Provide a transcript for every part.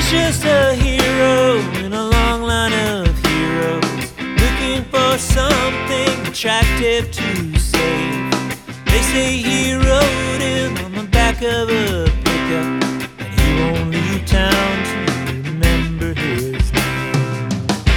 He's just a hero in a long line of heroes, looking for something attractive to say. They say he rode in on the back of a pickup, and he won't leave town to remember his name.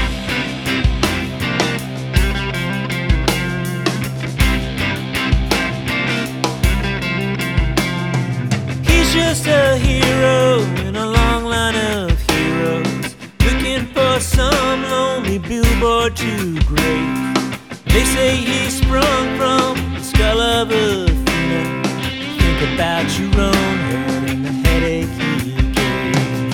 He's just a hero in a long line of heroes, looking for some lonely billboard to graze. They say he sprung from the skull of Athena. Think about your own head and the headache he gave.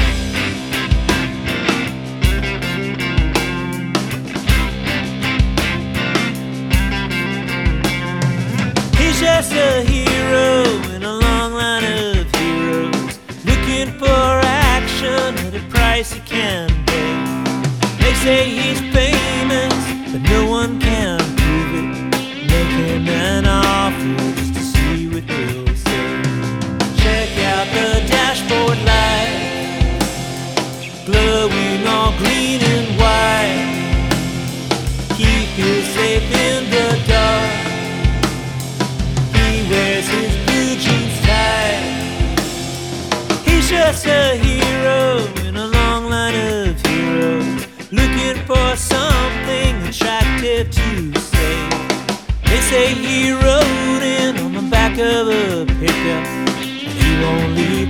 He's just a hero in a long line of heroes, looking for action at a price he can pay. They say he's famous, but no one can prove it. Make him an offer just to see what he'll say. Check out the dashboard light, glowing all green and white. Keep you safe in the dark. He wears his blue jeans tight. He's just a hero in a long line of heroes, looking for something attractive to say. They say he rode in on the back of a pickup, and he won't leave